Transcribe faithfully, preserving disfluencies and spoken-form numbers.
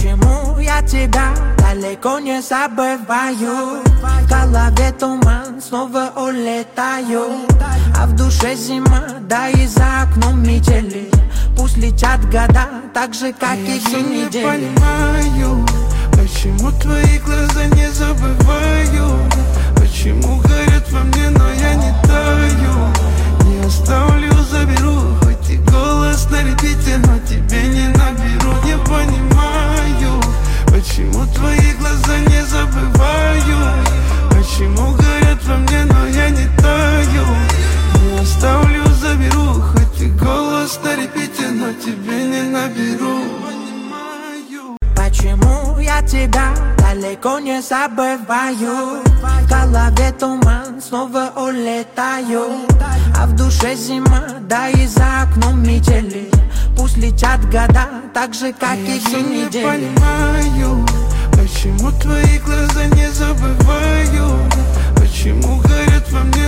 Почему я тебя далеко не забываю? В голове туман, снова улетаю, а в душе зима, да и за окном метели. Пусть летят года, так же, как а и все недели. Я не понимаю, почему твои глаза не забываю. Почему горят во мне, но я не таю. Не оставлю, заберу, хоть и голос на репите, но тебе не наберу. Не понимаю, почему твои глаза не забываю. Почему горят во мне, но я не таю. Не оставлю, заберу, хоть и голос на репите, но тебе не наберу. Почему я тебя далеко не забываю? В голове туман, снова улетаю, а в душе зима, да и за окном метели. Пусть летят года, так же, как а и все недели. Я не понимаю, почему твои глаза не забываю. Почему горят во мне,